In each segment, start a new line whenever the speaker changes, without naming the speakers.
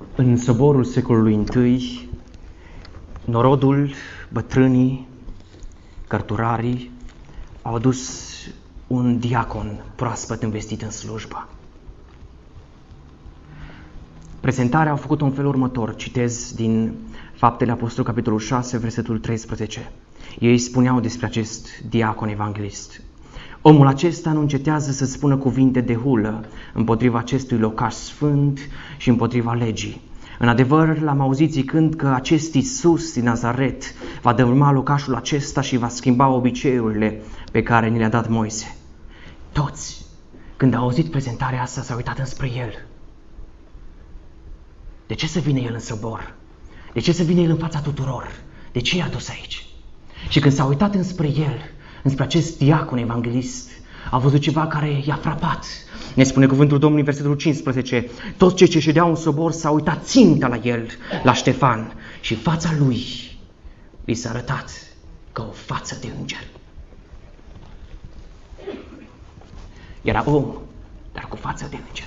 În soborul secolului I, norodul, bătrânii, cărturarii au adus un diacon proaspăt investit în slujbă. Prezentarea au făcut-o în felul următor. Citez din Faptele Apostolului, capitolul 6, versetul 13. Ei spuneau despre acest diacon evanghelist: omul acesta nu încetează să spună cuvinte de hulă împotriva acestui locaș sfânt și împotriva legii. În adevăr, l-am auzit zicând că acest Iisus din Nazaret va dărâma locașul acesta și va schimba obiceiurile pe care ni le-a dat Moise. Toți, când au auzit prezentarea asta, s-au uitat înspre el. De ce să vină el în sobor? De ce să vină el în fața tuturor? De ce i-a dus aici? Și când s-au uitat înspre el, înspre acest diacon evanghelist, au văzut ceva care i-a frapat. Ne spune cuvântul Domnului, versetul 15: toți cei ce ședeau în sobor s-au uitat țintă la el, la Ștefan, și fața lui li s-a arătat ca o față de înger. Era om, dar cu față de înger.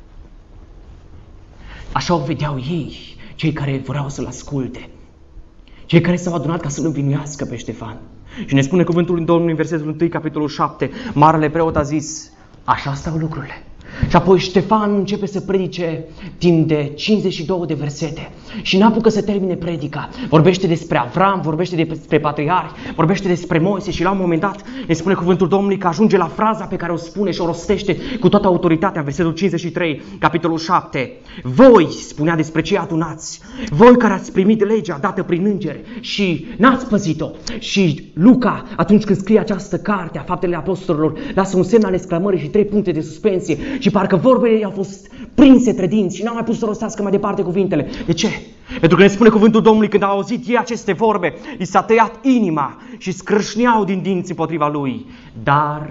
Așa o vedeau ei, cei care vreau să-l asculte, cei care s-au adunat ca să-l învinuiască pe Ștefan. Și ne spune cuvântul Domnului în versetul 1, capitolul 7, marele preot a zis: așa stau lucrurile. Și apoi Ștefan începe să predice timp de 52 de versete și n-apucă să termine predica. Vorbește despre Avram, vorbește despre patriarhi, vorbește despre Moise și la un moment dat ne spune cuvântul Domnului că ajunge la fraza pe care o spune și o rostește cu toată autoritatea, versetul 53, capitolul 7. Voi, spunea despre cei adunați, voi care ați primit legea dată prin îngeri și n-ați păzit-o. Și Luca, atunci când scrie această carte a Faptele Apostolilor, lasă un semn al exclamării și 3 puncte de suspensie. Și parcă vorbele ei au fost prinse între dinți și n-au mai pus să rostească mai departe cuvintele. De ce? Pentru că ne spune cuvântul Domnului, când au auzit ei aceste vorbe, li s-a tăiat inima și scrâșneau din dinți împotriva lui. Dar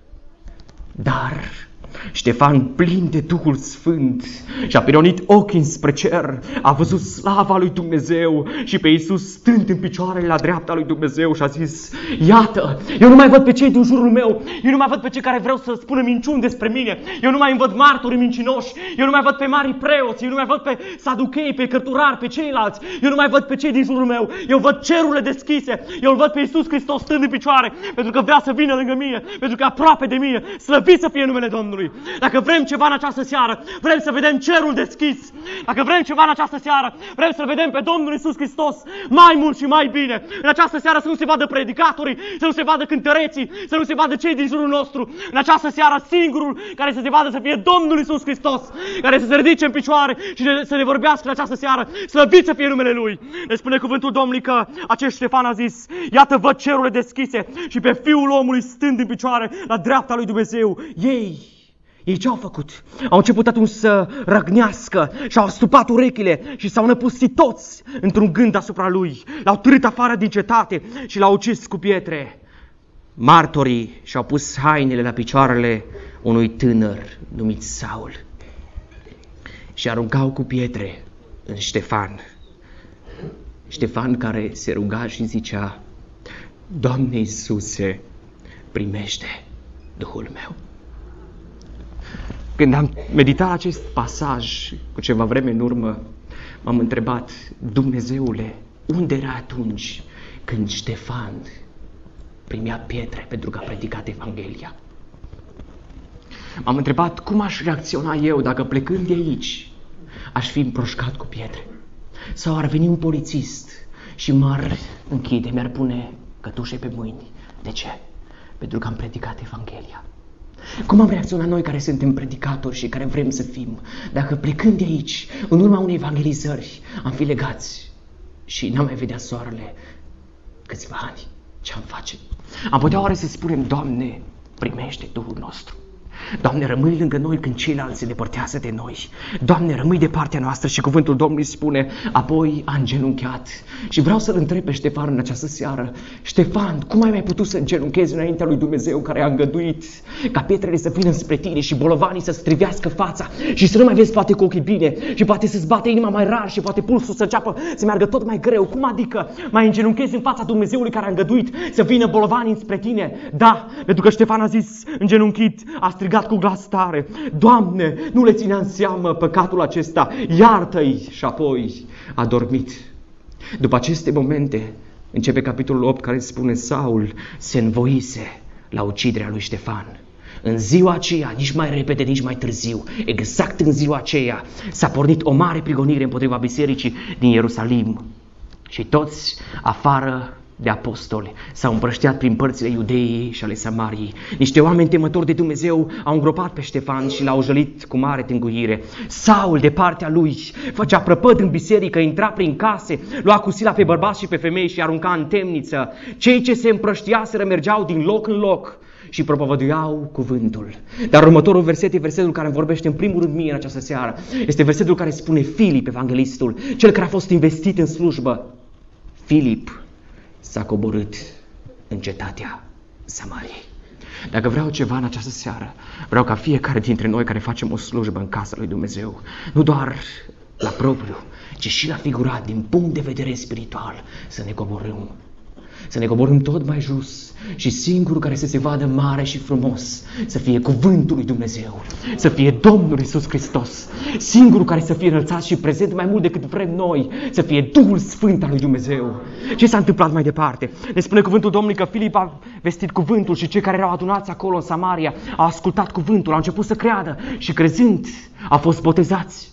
Ștefan, plin de Duhul Sfânt, și-a pironit ochii spre cer, a văzut slava lui Dumnezeu și pe Iisus stând în picioarele la dreapta lui Dumnezeu și a zis: iată, eu nu mai văd pe cei din jurul meu, eu nu mai văd pe cei care vreau să spună minciuni despre mine, eu nu mai văd martorii mincinoși, eu nu mai văd pe marii preoți, eu nu mai văd pe saduchei, pe cărturari, pe ceilalți, eu nu mai văd pe cei din jurul meu, eu văd cerurile deschise, eu îl văd pe Iisus Hristos stând în picioare, pentru că vrea să vină lângă mine, pentru că e aproape de mine. Slăvit să fie numele Domnului! Dacă vrem ceva în această seară, vrem să vedem cerul deschis. Dacă vrem ceva în această seară, vrem să vedem pe Domnul Iisus Hristos mai mult și mai bine. În această seară să nu se vadă predicatorii, să nu se vadă cântăreții, să nu se vadă cei din jurul nostru. În această seară singurul care să se vadă să fie Domnul Iisus Hristos, care să se ridice în picioare și să ne vorbească în această seară. Slăvit să fie numele Lui. Ne spune cuvântul Domnului că acest Ștefan a zis: iată, văd cerurile deschise și pe Fiul omului stând în picioare la dreapta lui Dumnezeu. Ei ce au făcut? Au început atunci să răgnească și au stupat urechile și s-au năpustit toți într-un gând asupra lui. L-au târât afară din cetate și l-au ucis cu pietre. Martorii și-au pus hainele la picioarele unui tânăr numit Saul și aruncau cu pietre în Ștefan. Ștefan care se ruga și zicea: Doamne Iisuse, primește Duhul meu. Când am meditat acest pasaj cu ceva vreme în urmă, m-am întrebat: Dumnezeule, unde era atunci când Ștefan primea pietre pentru că a predicat Evanghelia? M-am întrebat cum aș reacționa eu dacă, plecând de aici, aș fi împroșcat cu pietre. Sau ar veni un polițist și m-ar închide, mi-ar pune cătușe pe mâini. De ce? Pentru că am predicat Evanghelia. Cum am reacționat noi care suntem predicatori și care vrem să fim, dacă plecând de aici, în urma unei evangelizări, am fi legați și n-am mai vedea soarele câțiva ani? Ce-am face? Am putea oare să spunem: Doamne, primește Duhul nostru? Doamne, rămâi lângă noi când ceilalți se depărtează de noi. Doamne, rămâi de partea noastră. Și cuvântul Domnului spune: apoi a îngenunchiat. Și vreau să-l întreb pe Ștefan în această seară: Ștefan, cum ai mai putut să îngenunchezi înaintea lui Dumnezeu care a îngăduit ca pietrele să vină spre tine și bolovanii să strivească fața și să nu mai vezi poate cu ochii bine și poate să-ți bate inima mai rar și poate pulsul să înceapă să meargă tot mai greu? Cum adică mai îngenunchezi în fața Dumnezeului care a îngăduit să vină bolovanii spre tine? Da, pentru că Ștefan a zis îngenunchit, a strigat strigat cu glas tare: Doamne, nu le ținea în seamă păcatul acesta, iartă-i! Și apoi a dormit. După aceste momente începe capitolul 8, care spune: Saul se învoise la uciderea lui Ștefan. În ziua aceea, nici mai repede, nici mai târziu, exact în ziua aceea, s-a pornit o mare prigonire împotriva bisericii din Ierusalim. Și toți, afară de apostoli, s-au împrăștiat prin părțile Iudeii și ale Samariei. Niște oameni temători de Dumnezeu au îngropat pe Ștefan și l-au jălit cu mare tânguire. Saul, de partea lui, făcea prăpăd în biserică, intra prin case, lua cu sila pe bărbați și pe femei și arunca în temniță. Cei ce se împrăștiaseră mergeau din loc în loc și propovăduiau cuvântul. Dar următorul verset e versetul care îmi vorbește în primul rând mie în această seară. Este versetul care spune: Filip, evanghelistul, cel care a fost investit în slujbă, Filip s-a coborât în cetatea Samariei. Dacă vreau ceva în această seară, vreau ca fiecare dintre noi care facem o slujbă în casa lui Dumnezeu, nu doar la propriu, ci și la figurat, din punct de vedere spiritual, să ne coborâm. Să ne coborâm tot mai jos și singurul care să se vadă mare și frumos să fie cuvântul lui Dumnezeu, să fie Domnul Iisus Hristos, singurul care să fie înălțat și prezent mai mult decât vrem noi, să fie Duhul Sfânt al lui Dumnezeu. Ce s-a întâmplat mai departe? Ne spune cuvântul Domnului că Filip a vestit cuvântul și cei care erau adunați acolo în Samaria au ascultat cuvântul, au început să creadă și crezând au fost botezați.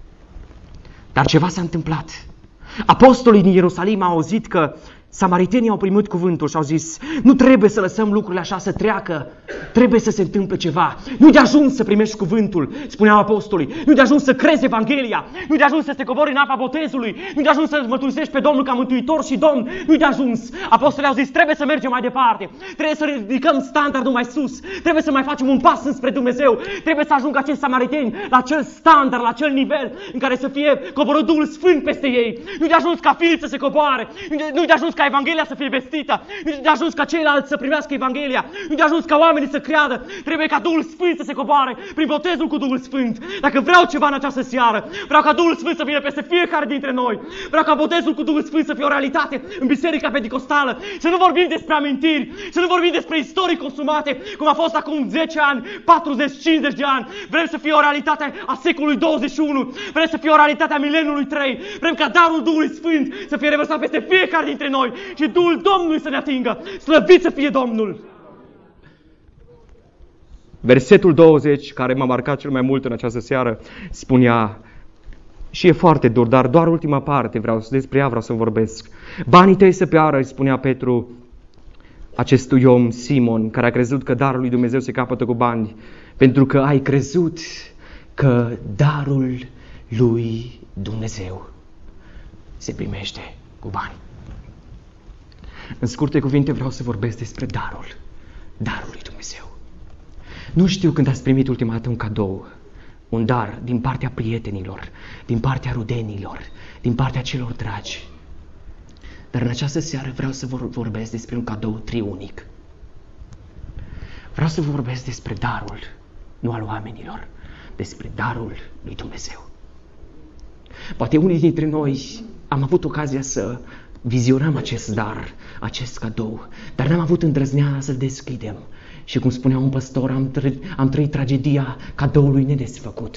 Dar ceva s-a întâmplat. Apostolii din Ierusalim au auzit că samaritenii au primit cuvântul și au zis: nu trebuie să lăsăm lucrurile așa să treacă, trebuie să se întâmple ceva. Nu-i de ajuns să primești cuvântul, spuneau apostolii, nu-i de ajuns să crezi Evanghelia, nu-i de ajuns să te cobori în apa botezului, nu-i de ajuns să mărturisești pe Domnul ca Mântuitor și Domn, nu-i de ajuns. Apostolii au zis: trebuie să mergem mai departe, trebuie să ridicăm standardul mai sus, trebuie să mai facem un pas înspre Dumnezeu, trebuie să ajungă acești samariteni la acel standard, la acel nivel în care să fie coborât Duhul Sfânt peste ei. Nu-i de ajuns ca Filip să se coboare, nu-i de ajuns ca Evanghelia să fie vestită, nu de ajuns ca ceilalți să primească Evanghelia, nu de ajuns ca oamenii să creadă, trebuie ca Duhul Sfânt să se coboare prin botezul cu Duhul Sfânt. Dacă vreau ceva în această seară, vreau ca Duhul Sfânt să vină peste fiecare dintre noi, vreau ca botezul cu Duhul Sfânt să fie o realitate în Biserica Penticostală, să nu vorbim despre amintiri, să nu vorbim despre istorii consumate, cum a fost acum 10 ani, 40-50 de ani. Vrem să fie o realitate a secolului 21, vrem să fie o realitate a mileniului 3, vrem ca darul Duhului Sfânt să fie revărsat peste fiecare dintre noi și Duhul Domnului să ne atingă. Slăvit să fie Domnul! Versetul 20, care m-a marcat cel mai mult în această seară, spunea, și e foarte dur, dar doar ultima parte, despre ea vreau să vorbesc. Banii tăi să piară, îi spunea Petru acestui om, Simon, care a crezut că darul lui Dumnezeu se capătă cu bani, pentru că ai crezut că darul lui Dumnezeu se primește cu bani. În scurte cuvinte vreau să vorbesc despre darul lui Dumnezeu. Nu știu când ați primit ultima dată un cadou, un dar din partea prietenilor, din partea rudenilor, din partea celor dragi. Dar în această seară vreau să vorbesc despre un cadou triunic. Vreau să vorbesc despre darul, nu al oamenilor, despre darul lui Dumnezeu. Poate unii dintre noi am avut ocazia să vizionăm acest dar, acest cadou, dar n-am avut îndrăzneala să-l deschidem. Și cum spunea un păstor, am trăit tragedia cadoului nedesfăcut.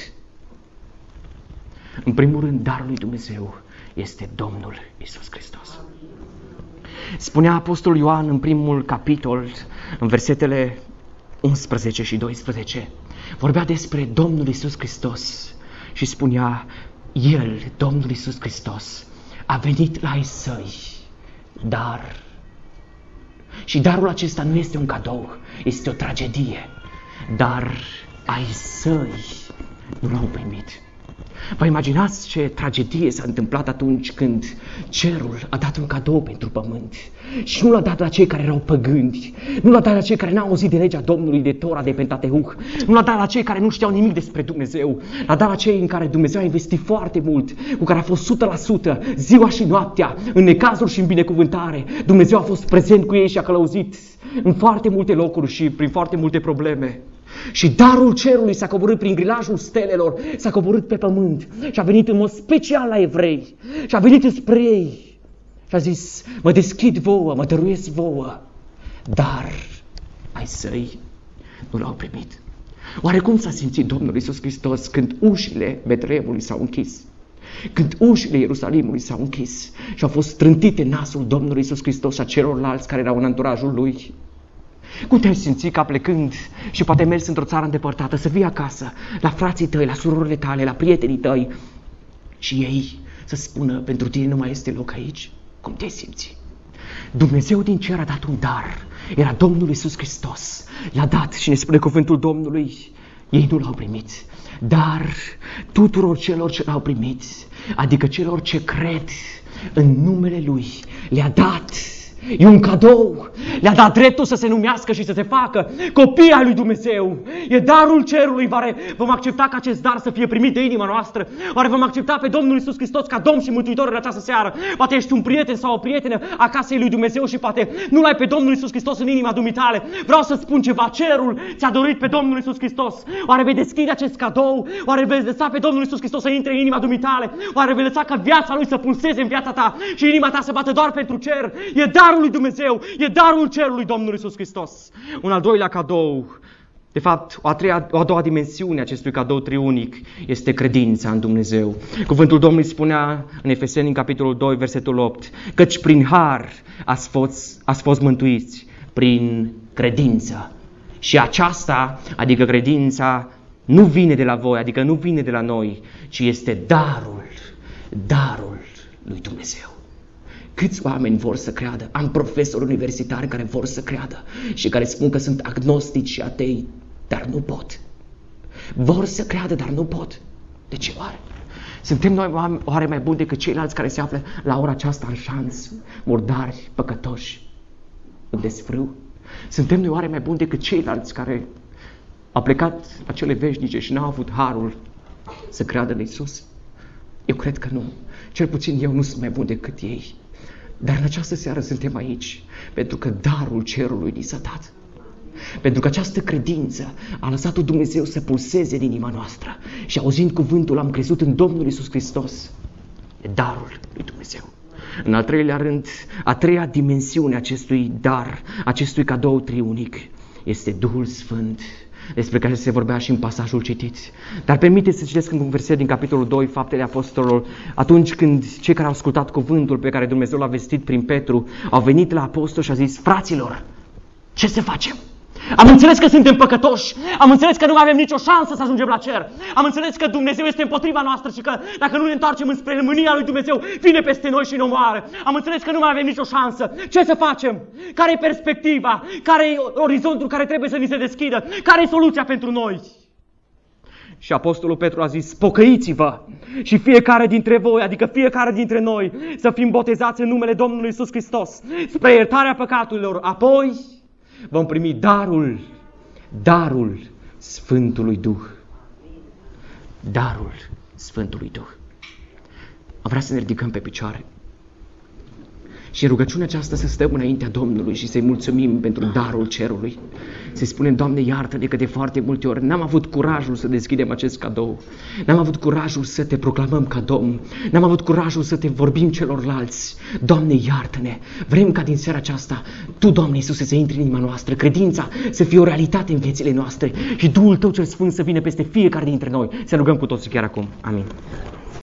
În primul rând, darul lui Dumnezeu este Domnul Iisus Hristos. Spunea Apostolul Ioan în primul capitol, în versetele 11 și 12, vorbea despre Domnul Iisus Hristos și spunea: El, Domnul Iisus Hristos, a venit la ai săi, dar... Și darul acesta nu este un cadou, este o tragedie. Dar ai săi nu l-au primit. Vă imaginați ce tragedie s-a întâmplat atunci când cerul a dat un cadou pentru pământ și nu l-a dat la cei care erau păgâni, nu l-a dat la cei care n-au auzit de legea Domnului, de Tora, de Pentateuch, nu l-a dat la cei care nu știau nimic despre Dumnezeu, l-a dat la cei în care Dumnezeu a investit foarte mult, cu care a fost 100%, ziua și noaptea, în necazuri și în binecuvântare. Dumnezeu a fost prezent cu ei și a călăuzit în foarte multe locuri și prin foarte multe probleme. Și darul cerului s-a coborât prin grilajul stelelor, s-a coborât pe pământ și a venit în mod special la evrei și a venit spre ei și a zis: mă deschid vouă, mă dăruiesc vouă, dar ai săi nu l-au primit. Oare cum s-a simțit Domnul Iisus Hristos când ușile Betleemului s-au închis? Când ușile Ierusalimului s-au închis și au fost strântite nasul Domnului Iisus Hristos și a celorlalți care erau în anturajul Lui? Cum te-ai simțit ca plecând și poate mers într-o țară îndepărtată să vii acasă la frații tăi, la surorile tale, la prietenii tăi și ei să spună, pentru tine nu mai este loc aici? Cum te-ai simțit? Dumnezeu din cer a dat un dar. Era Domnul Iisus Hristos. L-a dat și ne spune cuvântul Domnului. Ei nu l-au primit. Dar tuturor celor ce l-au primit, adică celor ce cred în numele Lui, le-a dat. E un cadou. Le-a dat dreptul să se numească și să se facă copii ai lui Dumnezeu. E darul cerului. Oare vom accepta ca acest dar să fie primit de inima noastră? Oare vom accepta pe Domnul Iisus Hristos ca Domn și Mântuitor în această seară? Poate ești un prieten sau o prietenă a casei lui Dumnezeu și poate nu l-ai pe Domnul Iisus Hristos în inima dumitale. Vreau să spun ceva. Cerul ți-a dorit pe Domnul Iisus Hristos. Oare vei deschide acest cadou? Oare vei lăsa pe Domnul Iisus Hristos să intre în inima dumitale? Oare vei lăsa ca viața Lui să pulseze în viața ta și inima ta să bată doar pentru cer? E darul lui Dumnezeu, e darul cerului Domnul Iisus Hristos. Un al doilea cadou, de fapt, o a doua dimensiune a acestui cadou triunic este credința în Dumnezeu. Cuvântul Domnului spunea în Efeseni, în capitolul 2, versetul 8, căci prin har ați fost mântuiți prin credință. Și aceasta, adică credința, nu vine de la voi, adică nu vine de la noi, ci este darul lui Dumnezeu. Câți oameni vor să creadă? Am profesori universitari care vor să creadă și care spun că sunt agnostici și atei, dar nu pot. Vor să creadă, dar nu pot. De ce oare? Suntem noi oare mai buni decât ceilalți care se află la ora aceasta în șanț, murdari, păcătoși, în desfrâu? Suntem noi oare mai buni decât ceilalți care au plecat la cele veșnice și n-au avut harul să creadă în Iisus? Eu cred că nu. Cel puțin eu nu sunt mai bun decât ei. Dar în această seară suntem aici pentru că darul cerului ni s-a dat. Pentru că această credință a lăsat-o Dumnezeu să pulseze în inima noastră. Și auzind cuvântul am crezut în Domnul Iisus Hristos. E darul lui Dumnezeu. În al treilea rând, a treia dimensiune acestui dar, acestui cadou triunic, este Duhul Sfânt, despre care se vorbea și în pasajul citit. Dar permiteți să citesc un verset din capitolul 2, Faptele Apostolilor, atunci când cei care au ascultat cuvântul pe care Dumnezeu l-a vestit prin Petru, au venit la apostol și au zis, fraților, ce să facem? Am înțeles că suntem păcătoși, am înțeles că nu avem nicio șansă să ajungem la cer, am înțeles că Dumnezeu este împotriva noastră și că dacă nu ne întoarcem înspre mânia lui Dumnezeu, vine peste noi și ne omoară. Am înțeles că nu mai avem nicio șansă. Ce să facem? Care e perspectiva? Care e orizontul care trebuie să ni se deschidă? Care e soluția pentru noi? Și apostolul Petru a zis, pocăiți-vă și fiecare dintre voi, adică fiecare dintre noi, să fim botezați în numele Domnului Iisus Hristos spre iertarea păcaturilor. Apoi vom primi darul Sfântului Duh. Darul Sfântului Duh. Am vrea să ne ridicăm pe picioare și în rugăciunea aceasta să stăm înaintea Domnului și să-i mulțumim pentru darul cerului. Să-i spunem, Doamne, iartă-ne că de foarte multe ori n-am avut curajul să deschidem acest cadou. N-am avut curajul să te proclamăm ca Domn. N-am avut curajul să te vorbim celorlalți. Doamne, iartă-ne. Vrem ca din seara aceasta Tu, Doamne Iisuse, să intri în inima noastră, credința să fie o realitate în viețile noastre și Duhul Tău cel Sfânt să vină peste fiecare dintre noi. Să rugăm cu toții chiar acum. Amin.